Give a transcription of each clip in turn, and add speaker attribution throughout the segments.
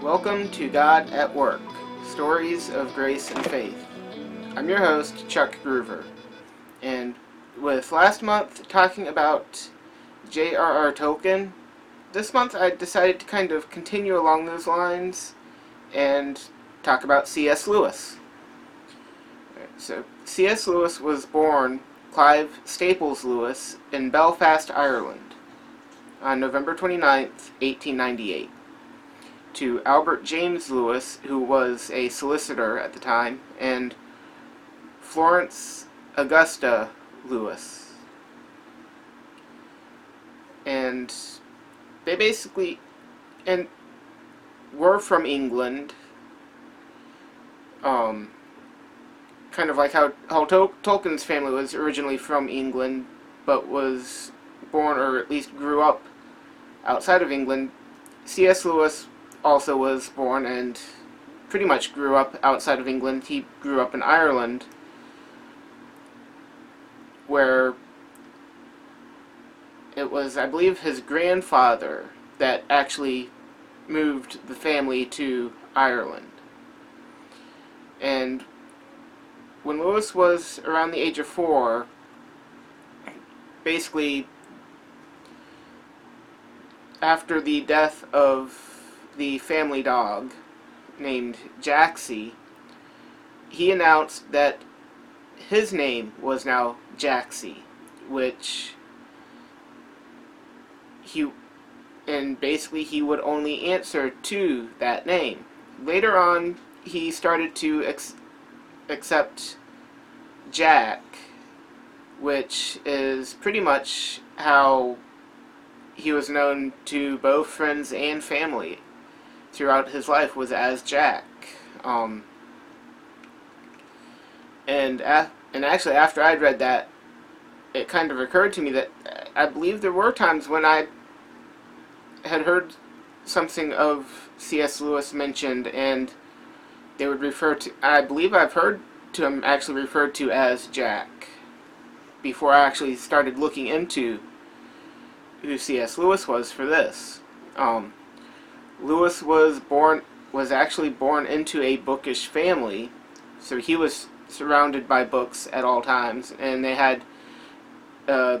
Speaker 1: Welcome to God at Work, Stories of Grace and Faith. I'm your host, Chuck Groover, and with last month talking about J.R.R. Tolkien, this month I decided to kind of continue along those lines and talk about C.S. Lewis. So, C.S. Lewis was born Clive Staples Lewis in Belfast, Ireland, on November 29th, 1898. To Albert James Lewis, who was a solicitor at the time, and Florence Augusta Lewis. And they basically were from England, kind of like how Tolkien's family was originally from England, but was born, or at least grew up, outside of England. C.S. Lewis also was born and pretty much grew up outside of England. He grew up in Ireland, where it was, I believe, his grandfather that actually moved the family to Ireland. And when Lewis was around the age of 4, basically after the death of the family dog named Jaxie, he announced that his name was now Jaxie, which he would only answer to that name. Later on, he started to accept Jack, which is pretty much how he was known to both friends and family throughout his life, was as Jack. And actually, after I'd read that, it kind of occurred to me that I believe there were times when I had heard something of C.S. Lewis mentioned, and they would refer to, I believe I've heard to him actually referred to as Jack, before I actually started looking into who C.S. Lewis was for this. Lewis was actually born into a bookish family, so he was surrounded by books at all times, and they had an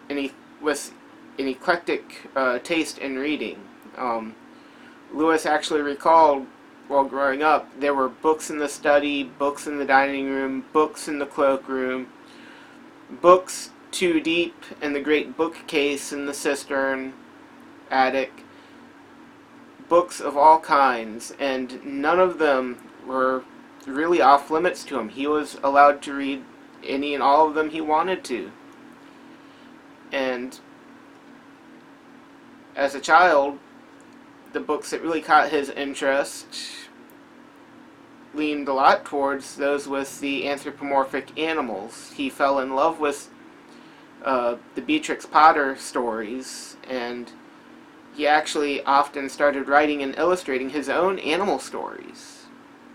Speaker 1: eclectic taste in reading. Lewis actually recalled, while growing up, there were books in the study, books in the dining room, books in the cloakroom, books too deep in the great bookcase in the cistern attic, books of all kinds, and none of them were really off limits to him. He was allowed to read any and all of them he wanted to. And as a child, the books that really caught his interest leaned a lot towards those with the anthropomorphic animals. He fell in love with the Beatrix Potter stories, and he actually often started writing and illustrating his own animal stories,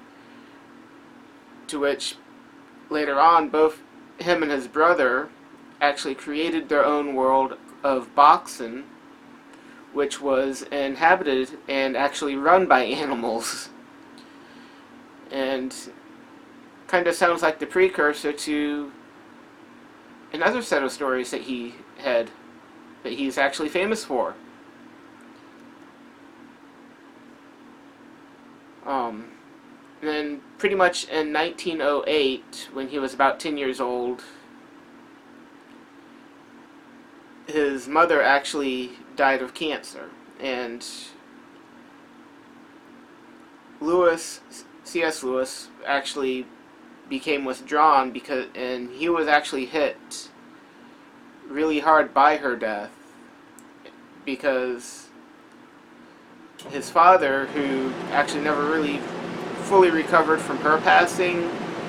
Speaker 1: to which later on both him and his brother actually created their own world of Boxen, which was inhabited and actually run by animals, and kind of sounds like the precursor to another set of stories that he had, that he's actually famous for. Then pretty much in 1908, when he was about 10 years old, his mother actually died of cancer, and C.S. Lewis actually became withdrawn and he was actually hit really hard by her death, because his father, who actually never really fully recovered from her passing,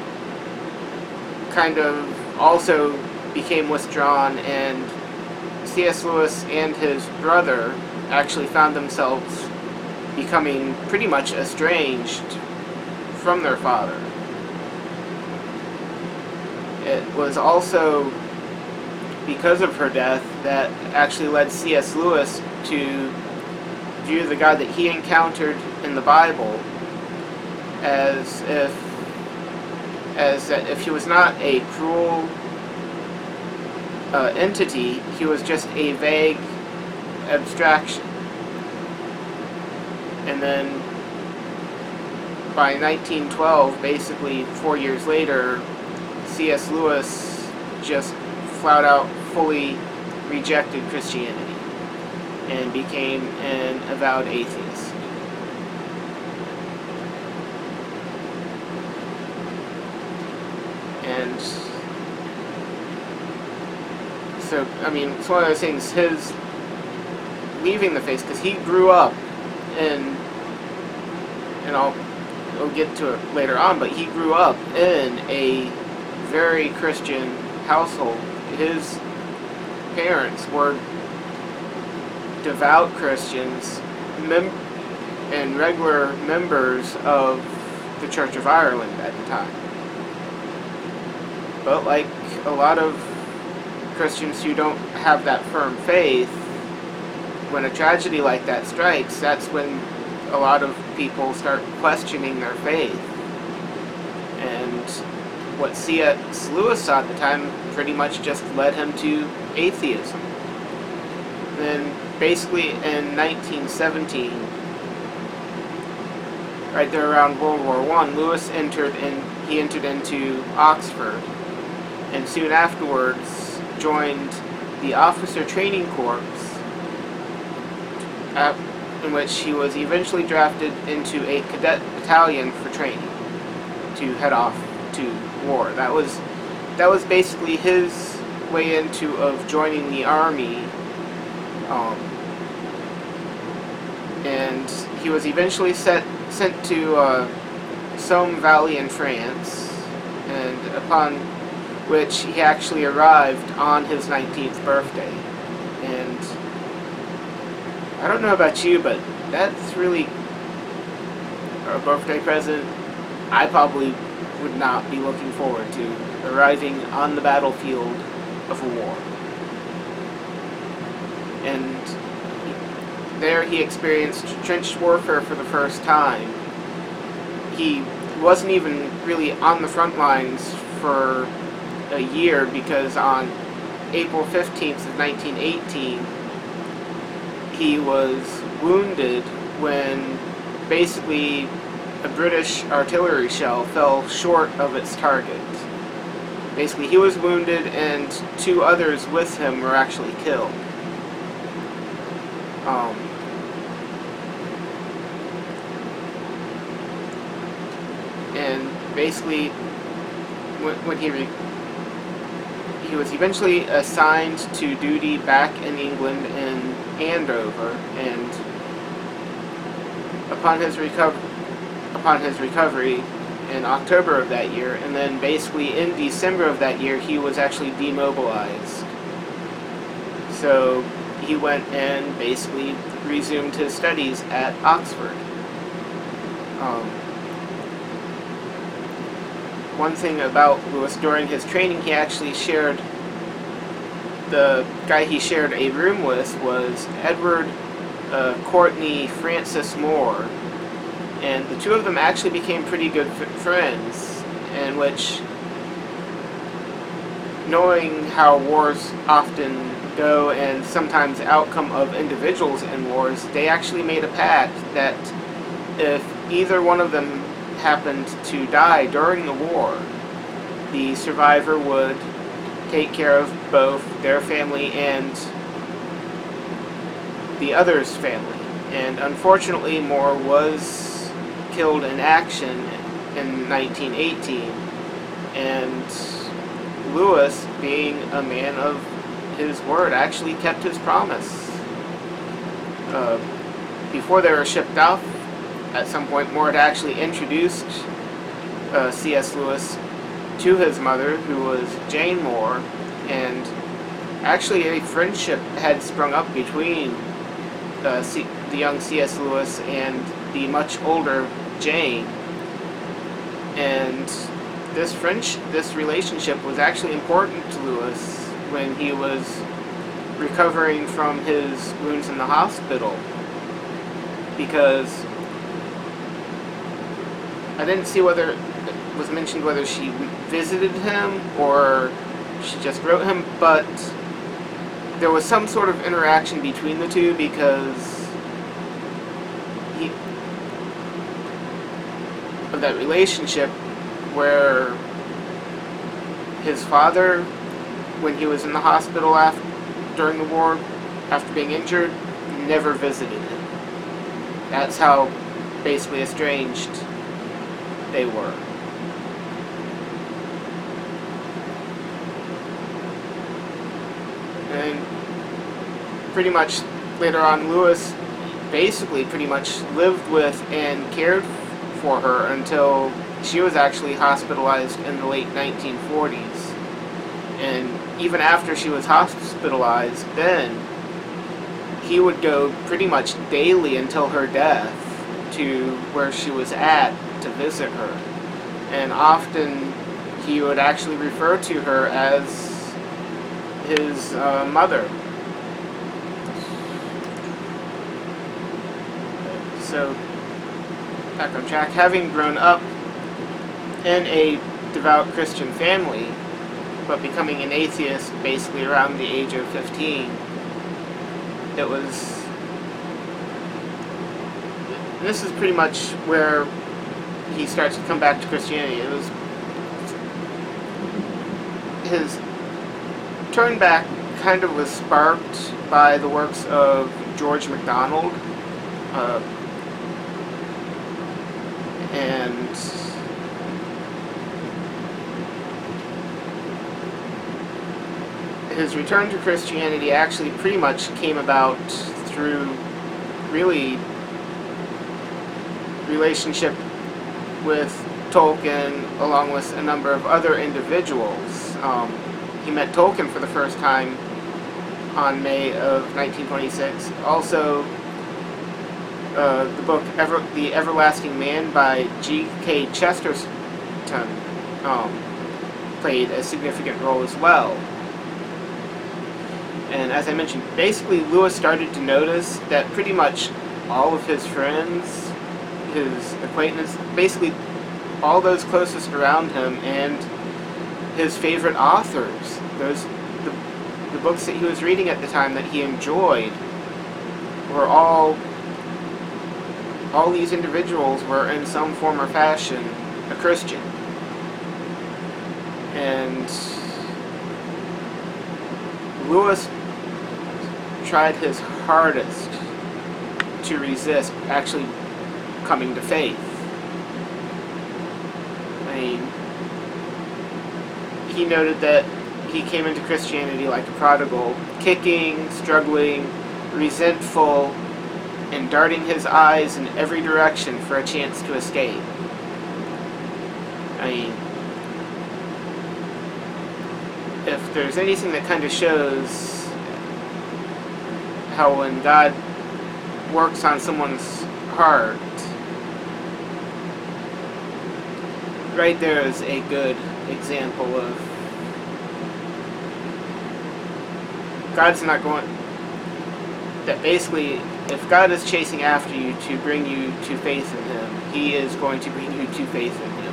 Speaker 1: kind of also became withdrawn, and C.S. Lewis and his brother actually found themselves becoming pretty much estranged from their father. It was also because of her death that actually led C.S. Lewis to view the God that he encountered in the Bible as if he was not a cruel entity, he was just a vague abstraction. And then by 1912, basically 4 years later, C.S. Lewis just flat out fully rejected Christianity and became an avowed atheist. And so, I mean, it's one of those things, his leaving the faith, because he grew up in, and I'll get to it later on, but he grew up in a very Christian household. His parents were devout Christians and regular members of the Church of Ireland at the time. But like a lot of Christians who don't have that firm faith, when a tragedy like that strikes, that's when a lot of people start questioning their faith. And what C.S. Lewis saw at the time pretty much just led him to atheism. Then basically in 1917, right there around World War I, Lewis entered into Oxford, and soon afterwards joined the Officer Training Corps, in which he was eventually drafted into a cadet battalion for training to head off to war. That was basically his way of joining the army, and he was eventually sent to Somme Valley in France, and upon which he actually arrived on his 19th birthday. And I don't know about you, but that's really a birthday present I probably would not be looking forward to, arriving on the battlefield of a war. And there he experienced trench warfare for the first time. He wasn't even really on the front lines for a year, because on April 15th of 1918, he was wounded when basically a British artillery shell fell short of its target. Basically, he was wounded and 2 others with him were actually killed. And basically, when he was eventually assigned to duty back in England in Andover, and upon his recovery in October of that year, and then basically in December of that year, he was actually demobilized. So he went and basically resumed his studies at Oxford. One thing about Lewis, during his training, he actually the guy he shared a room with was Edward Courtney Francis Moore, and the 2 of them actually became pretty good friends, in which, knowing how wars often go and sometimes the outcome of individuals in wars, they actually made a pact that if either one of them happened to die during the war, the survivor would take care of both their family and the other's family. And unfortunately, Moore was killed in action in 1918, and Lewis, being a man of his word, actually kept his promise. Before they were shipped off, at some point, Moore had actually introduced C.S. Lewis to his mother, who was Jane Moore, and actually a friendship had sprung up between the young C.S. Lewis and the much older Jane. And this relationship was actually important to Lewis when he was recovering from his wounds in the hospital. because I didn't see whether it was mentioned whether she visited him or she just wrote him, but there was some sort of interaction between the two because of that relationship where his father, when he was in the hospital during the war, after being injured, never visited him. That's how basically estranged they were. And pretty much later on, Lewis basically pretty much lived with and cared for her until she was actually hospitalized in the late 1940s. And even after she was hospitalized, then he would go pretty much daily until her death to where she was at to visit her. And often he would actually refer to her as his mother. So, back on track, having grown up in a devout Christian family, but becoming an atheist basically around the age of 15, this is pretty much where he starts to come back to Christianity. It was his turn back kind of was sparked by the works of George MacDonald, and his return to Christianity actually pretty much came about through really relationship with Tolkien along with a number of other individuals. He met Tolkien for the first time on May of 1926. Also, the book The Everlasting Man by G.K. Chesterton played a significant role as well. And as I mentioned, basically Lewis started to notice that pretty much all of his friends, his acquaintances, basically all those closest around him, and his favorite authors, the books that he was reading at the time that he enjoyed, were all these individuals were in some form or fashion a Christian. And Lewis tried his hardest to resist actually coming to faith. I mean, he noted that he came into Christianity like a prodigal, kicking, struggling, resentful, and darting his eyes in every direction for a chance to escape. I mean, if there's anything that kind of shows how when God works on someone's heart, right there is a good example of God's not going, that basically if God is chasing after you to bring you to faith in Him, He is going to bring you to faith in Him.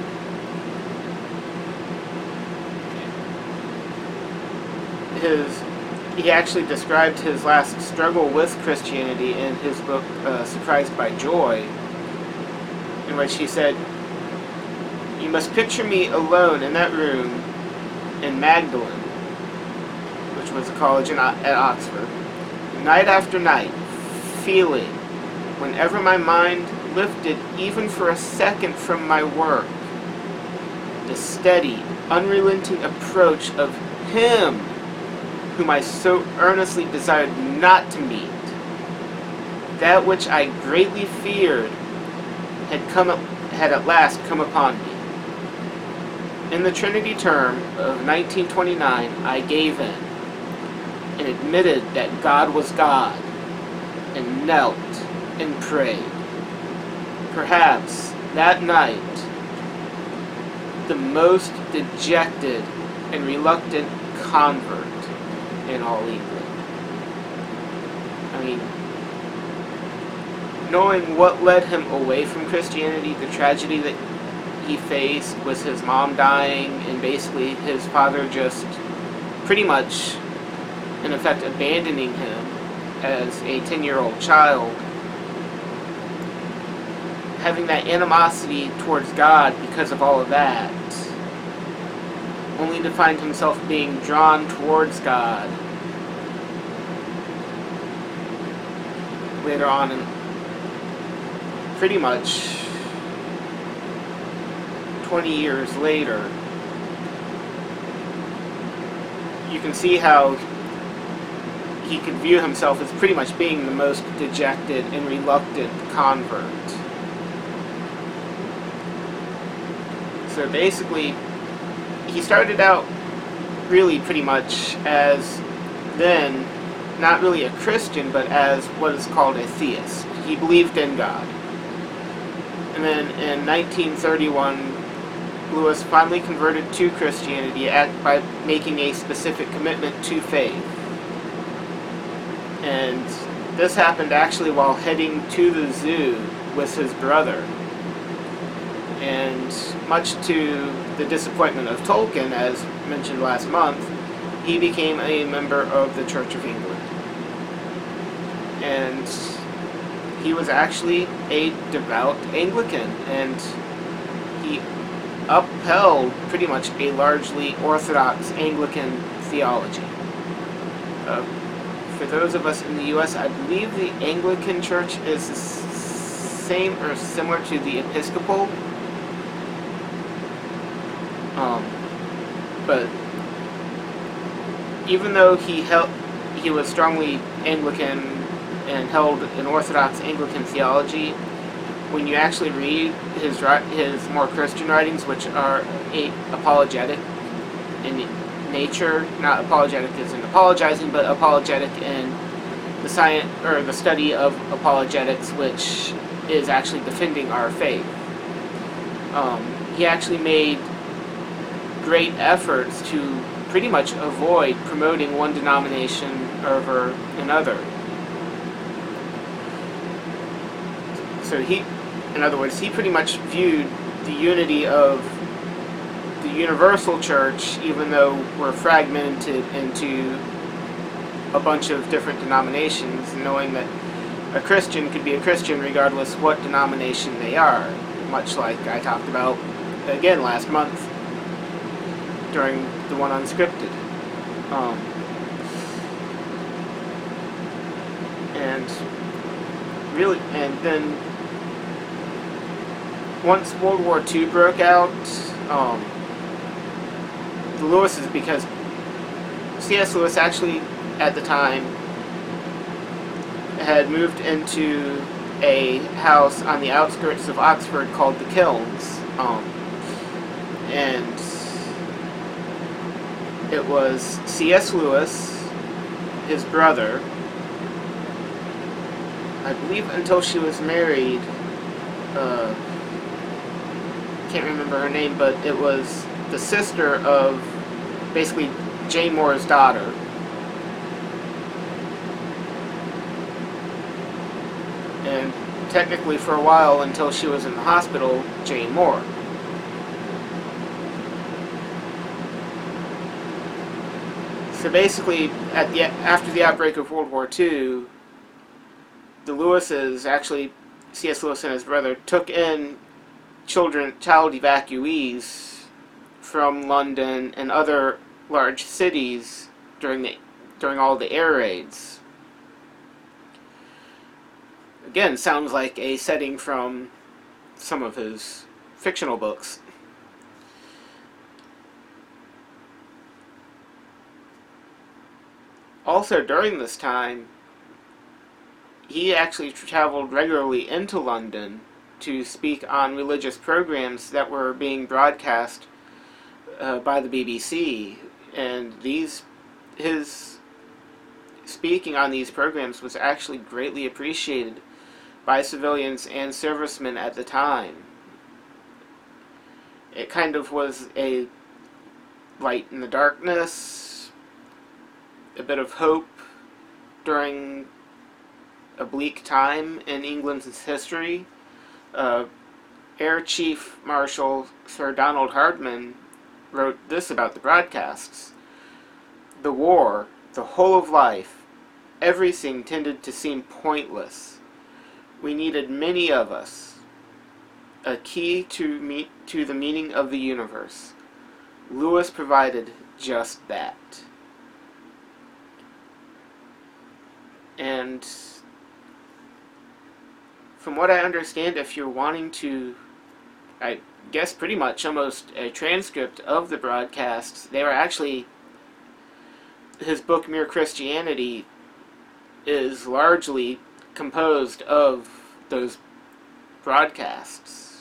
Speaker 1: He actually described his last struggle with Christianity in his book, Surprised by Joy, in which he said, "You must picture me alone in that room in Magdalen," which was a college at Oxford, "night after night, feeling, whenever my mind lifted even for a second from my work, the steady, unrelenting approach of Him whom I so earnestly desired not to meet. That which I greatly feared had at last come upon me. In the Trinity term of 1929, I gave in and admitted that God was God, and knelt and prayed. Perhaps that night, the most dejected and reluctant convert in all England." I mean, knowing what led him away from Christianity, the tragedy that he faced was his mom dying, and basically his father just pretty much, in effect, abandoning him as a 10-year-old child. Having that animosity towards God because of all of that, only to find himself being drawn towards God later on, and pretty much 20 years later. You can see how he could view himself as pretty much being the most dejected and reluctant convert. So basically, he started out really pretty much as then not really a Christian, but as what is called a theist. He believed in God. And then in 1931, Lewis finally converted to Christianity by making a specific commitment to faith. And this happened actually while heading to the zoo with his brother. And much to the disappointment of Tolkien, as mentioned last month, he became a member of the Church of England. And he was actually a devout Anglican, and he upheld pretty much a largely Orthodox Anglican theology. For those of us in the U.S., I believe the Anglican Church is the same or similar to the Episcopal. But even though he was strongly Anglican and held an Orthodox Anglican theology, when you actually read his more Christian writings, which are apologetic in nature, not apologetic as in apologizing, but apologetic in the science or the study of apologetics, which is actually defending our faith. He actually made great efforts to pretty much avoid promoting one denomination over another. So in other words, he pretty much viewed the unity of the universal church, even though we're fragmented into a bunch of different denominations, knowing that a Christian could be a Christian regardless what denomination they are, much like I talked about again last month during the one unscripted. And then once World War II broke out, the Lewises, because C.S. Lewis actually at the time had moved into a house on the outskirts of Oxford called the Kilns, and it was C.S. Lewis, his brother, I believe until she was married, can't remember her name, but it was the sister of basically Jane Moore's daughter. And technically for a while, until she was in the hospital, Jane Moore. So basically, after the outbreak of World War II, the Lewises, actually C.S. Lewis and his brother, took in child evacuees from London and other large cities during all the air raids. Again, sounds like a setting from some of his fictional books. Also, during this time, he actually traveled regularly into London to speak on religious programs that were being broadcast by the BBC, and his speaking on these programs was actually greatly appreciated by civilians and servicemen at the time. It kind of was a light in the darkness, a bit of hope during a bleak time in England's history, Air Chief Marshal Sir Donald Hardman wrote this about the broadcasts. The war, the whole of life, everything tended to seem pointless. We needed many of us, a key to the meaning of the universe. Lewis provided just that. And from what I understand, if you're wanting to, I guess pretty much almost a transcript of the broadcasts, they were actually, his book Mere Christianity is largely composed of those broadcasts.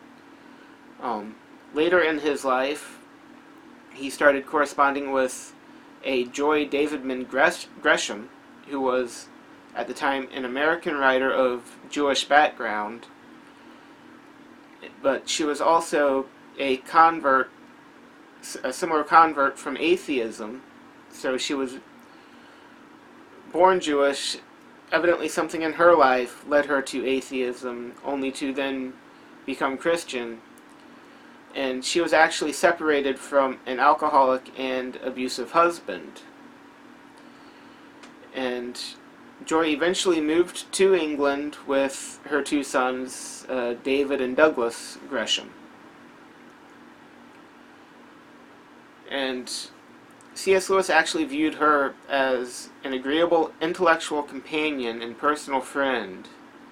Speaker 1: Later in his life, he started corresponding with a Joy Davidman Gresham, who was at the time an American writer of Jewish background, but she was also a convert, a similar convert from atheism. So she was born Jewish. Evidently something in her life led her to atheism, only to then become Christian. And she was actually separated from an alcoholic and abusive husband. And Joy eventually moved to England with her two sons, David and Douglas Gresham. And C.S. Lewis actually viewed her as an agreeable intellectual companion and personal friend.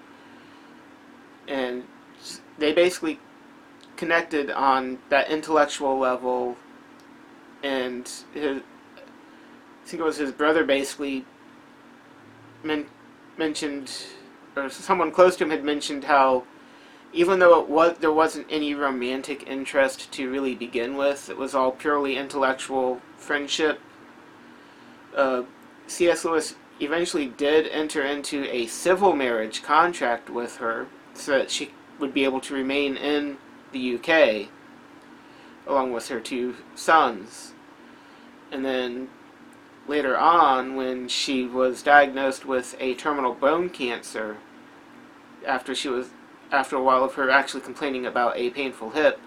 Speaker 1: And they basically connected on that intellectual level, and I think it was his brother basically mentioned, or someone close to him had mentioned how even though there wasn't any romantic interest to really begin with, it was all purely intellectual friendship. C.S. Lewis eventually did enter into a civil marriage contract with her so that she would be able to remain in the UK along with her two sons. And then later on, when she was diagnosed with a terminal bone cancer, after a while of her actually complaining about a painful hip,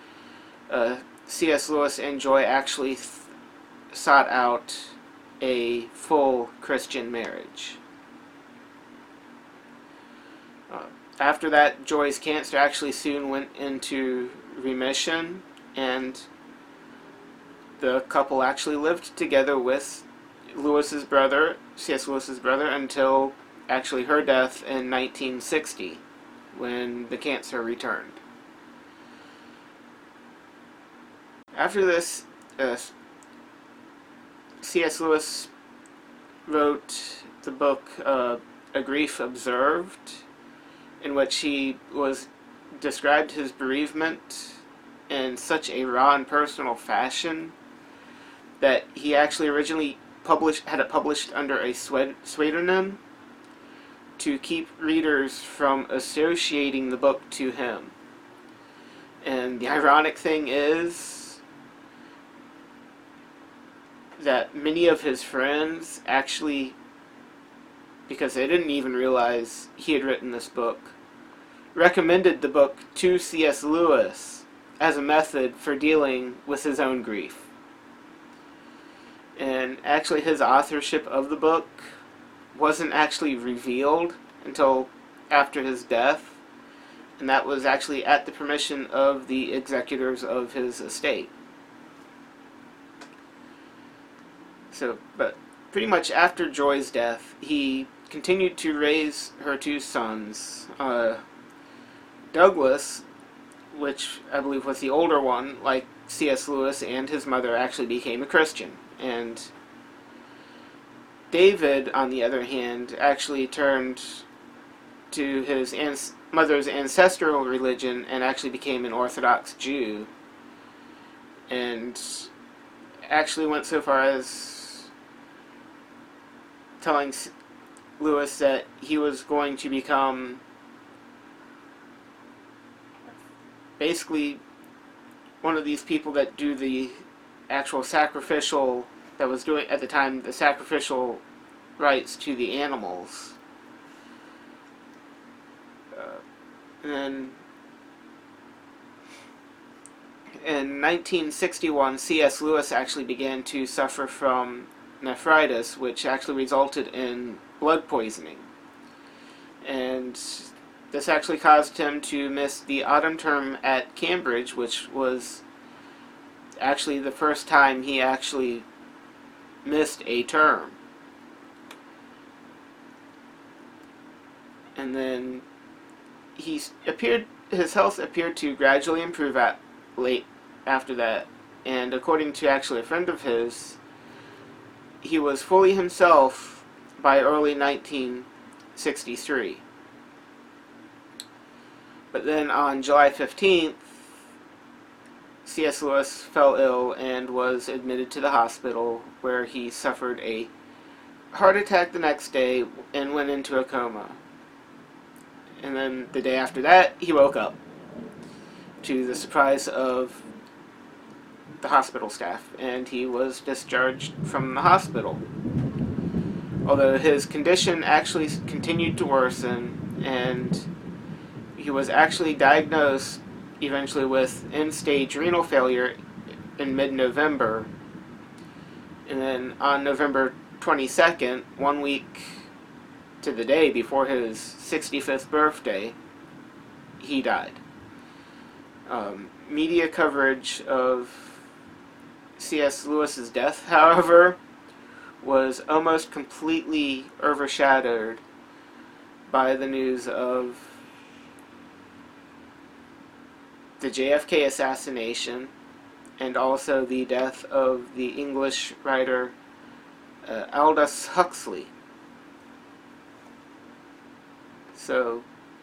Speaker 1: C.S. Lewis and Joy actually sought out a full Christian marriage. After that, Joy's cancer actually soon went into remission, and the couple actually lived together with Lewis's brother, C.S. Lewis's brother, until actually her death in 1960, when the cancer returned. After this, C.S. Lewis wrote the book A Grief Observed, in which he described his bereavement in such a raw and personal fashion that he actually originally had it published under a pseudonym to keep readers from associating the book to him. And the ironic thing is that many of his friends actually, because they didn't even realize he had written this book, recommended the book to C.S. Lewis as a method for dealing with his own grief. And actually his authorship of the book wasn't actually revealed until after his death, and that was actually at the permission of the executors of his estate. So, but pretty much after Joy's death, he continued to raise her two sons. Douglas, which I believe was the older one, like C.S. Lewis and his mother, actually became a Christian. And David, on the other hand, actually turned to his mother's ancestral religion and actually became an Orthodox Jew. And actually went so far as telling Lewis that he was going to become basically one of these people that do the actual sacrificial, that was doing at the time the sacrificial rites to the animals. And then in 1961, C.S. Lewis actually began to suffer from nephritis, which actually resulted in blood poisoning. And this actually caused him to miss the autumn term at Cambridge, which was actually the first time he actually missed a term. And then his health appeared to gradually improve late after that. And according to actually a friend of his, he was fully himself by early 1963. But then on July 15th, C.S. Lewis fell ill and was admitted to the hospital, where he suffered a heart attack the next day and went into a coma. And then the day after that, he woke up, to the surprise of the hospital staff, and he was discharged from the hospital. Although his condition actually continued to worsen, and he was actually diagnosed eventually with end-stage renal failure in mid-November. And then on November 22nd, 1 week to the day before his 65th birthday, he died. Media coverage of C.S. Lewis's death, however, was almost completely overshadowed by the news of the JFK assassination and also the death of the English writer Aldous Huxley. So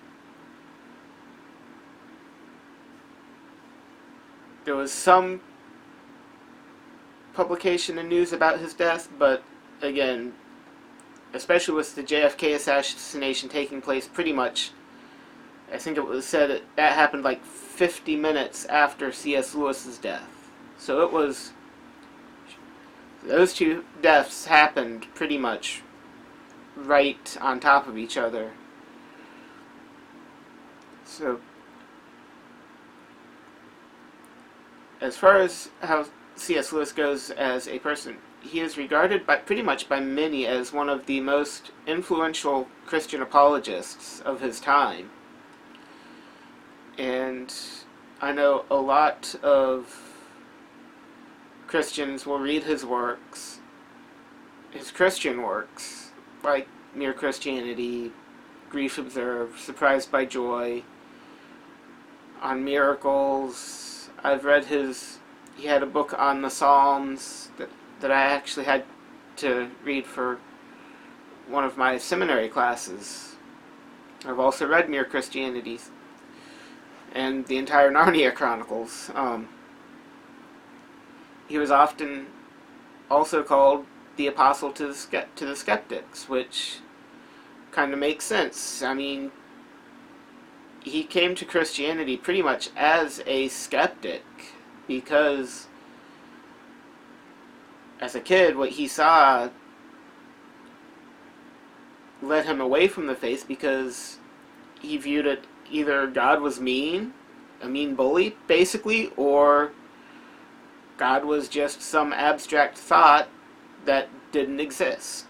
Speaker 1: there was some publication and news about his death, but again, especially with the JFK assassination taking place pretty much, I think it was said that happened like 50 minutes after C.S. Lewis's death. So it was, those two deaths happened pretty much right on top of each other. So as far as how C.S. Lewis goes as a person, he is regarded pretty much by many as one of the most influential Christian apologists of his time. And I know a lot of Christians will read his works, his Christian works, like Mere Christianity, Grief Observed, Surprised by Joy, on miracles. I've read he had a book on the Psalms that I actually had to read for one of my seminary classes. I've also read Mere Christianity and the entire Narnia Chronicles. He was often also called the apostle to the skeptics, which kind of makes sense. I mean, he came to Christianity pretty much as a skeptic, because as a kid, what he saw led him away from the faith, because he viewed it either God was mean, a mean bully, basically, or God was just some abstract thought that didn't exist.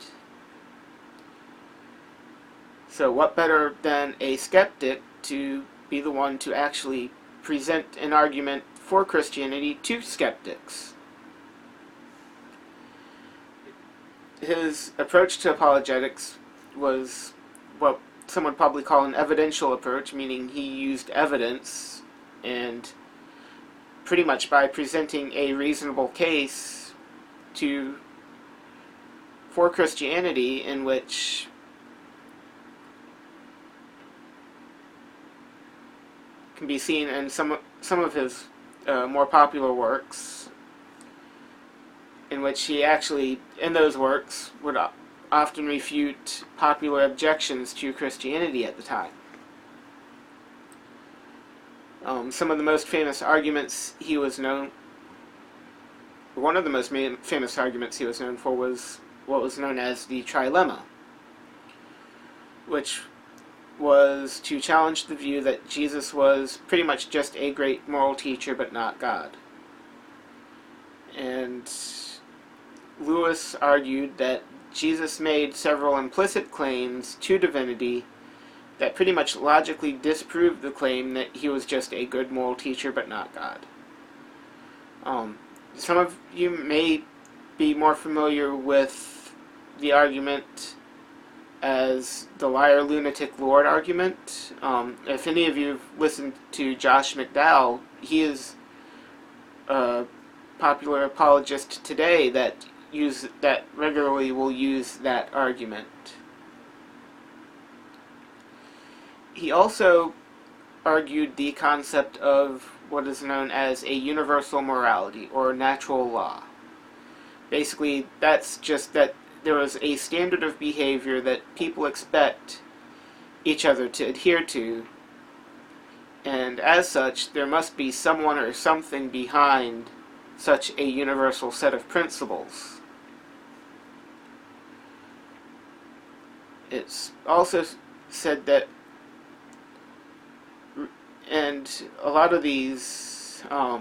Speaker 1: So what better than a skeptic to be the one to actually present an argument for Christianity to skeptics? His approach to apologetics was what some would probably call an evidential approach, meaning he used evidence, and pretty much by presenting a reasonable case for Christianity, in which can be seen in some of his more popular works, in which he actually, in those works, would often refute popular objections to Christianity at the time. Some of the most famous arguments he was known... One of the most famous arguments he was known for was what was known as the trilemma, which was to challenge the view that Jesus was pretty much just a great moral teacher but not God. And Lewis argued that Jesus made several implicit claims to divinity that pretty much logically disproved the claim that he was just a good moral teacher but not God. Some of you may be more familiar with the argument as the liar, lunatic, Lord argument. If any of you have listened to Josh McDowell, he is a popular apologist today that regularly will use that argument. He also argued the concept of what is known as a universal morality, or natural law. Basically, that's just that there was a standard of behavior that people expect each other to adhere to, and as such, there must be someone or something behind such a universal set of principles. It's also said that, and a lot of these,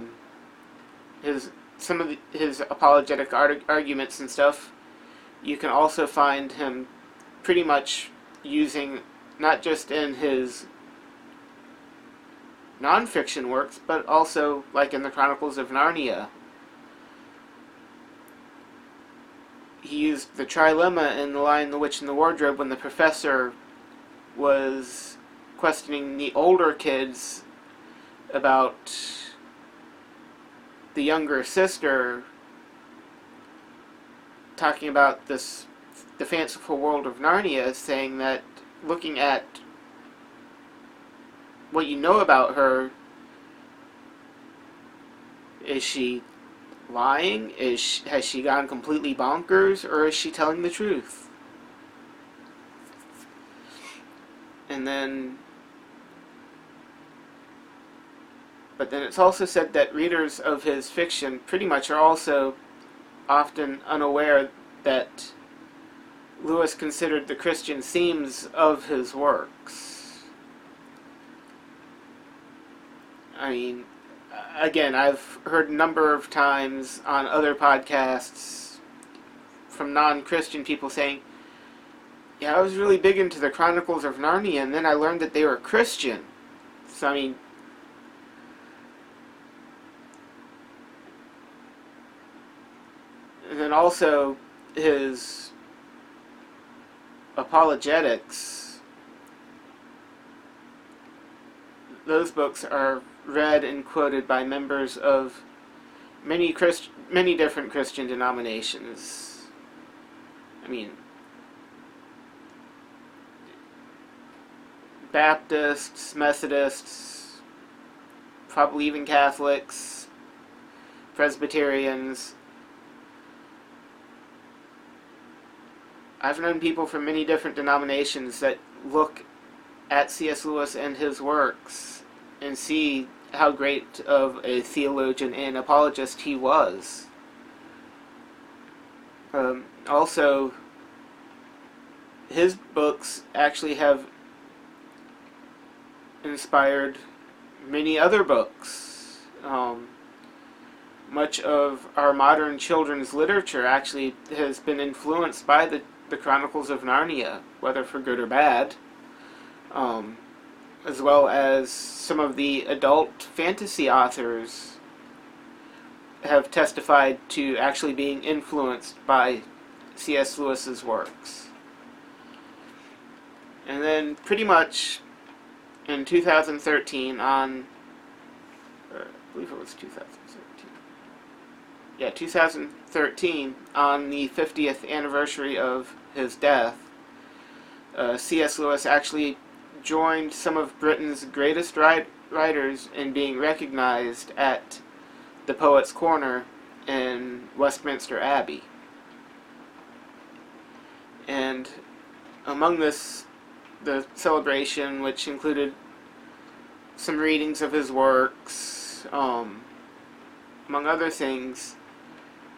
Speaker 1: his apologetic arguments and stuff, you can also find him pretty much using, not just in his non-fiction works, but also like in the Chronicles of Narnia. He used the trilemma in The Lion, the Witch, and the Wardrobe when the professor was questioning the older kids about the younger sister, talking about the fanciful world of Narnia, saying that looking at what you know about her, is she lying? Has she gone completely bonkers, or is she telling the truth? And then, but then it's also said that readers of his fiction pretty much are also often unaware that Lewis considered the Christian themes of his works. I mean, again, I've heard a number of times on other podcasts from non-Christian people saying, yeah, I was really big into the Chronicles of Narnia, and then I learned that they were Christian. So, I mean, and then also his apologetics, those books are read and quoted by members of many different Christian denominations. I mean, Baptists, Methodists, probably even Catholics, Presbyterians. I've known people from many different denominations that look at C.S. Lewis and his works and see how great of a theologian and apologist he was. Also, his books actually have inspired many other books. Much of our modern children's literature actually has been influenced by the Chronicles of Narnia, whether for good or bad, as well as some of the adult fantasy authors have testified to actually being influenced by C.S. Lewis's works. And then pretty much in 2013 I believe it was 2013. Yeah, 2013, on the 50th anniversary of his death, C.S. Lewis actually joined some of Britain's greatest writers in being recognized at the Poets' Corner in Westminster Abbey. And among this, the celebration, which included some readings of his works, among other things,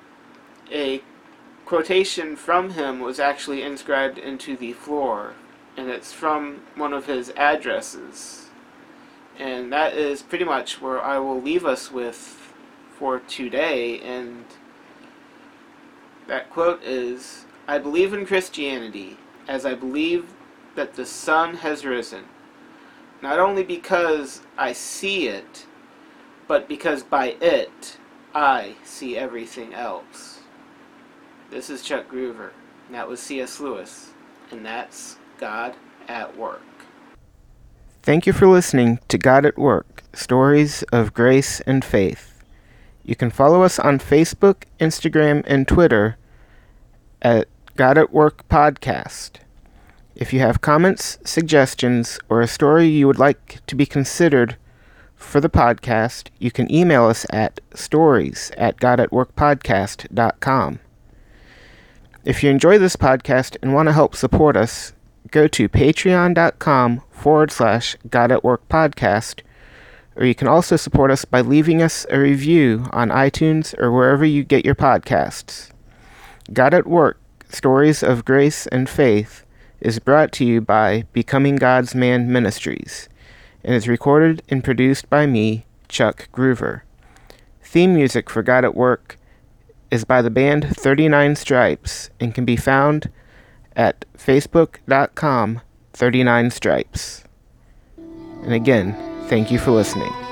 Speaker 1: a quotation from him was actually inscribed into the floor and it's from one of his addresses. And that is pretty much where I will leave us with for today. And that quote is, "I believe in Christianity, as I believe that the sun has risen, not only because I see it, but because by it I see everything else." This is Chuck Groover, and that was C.S. Lewis, and that's God at Work. Thank you for listening to God at Work, Stories of Grace and Faith. You can follow us on Facebook, Instagram, and Twitter at God at Work Podcast. If you have comments, suggestions, or a story you would like to be considered for the podcast, you can email us at stories@godatworkpodcast.com. If you enjoy this podcast and want to help support us, go to patreon.com/GodAtWorkPodcast, or you can also support us by leaving us a review on iTunes or wherever you get your podcasts. God at Work, Stories of Grace and Faith is brought to you by Becoming God's Man Ministries and is recorded and produced by me, Chuck Groover. Theme music for God at Work is by the band 39 Stripes and can be found at facebook.com/39stripes. And again, thank you for listening.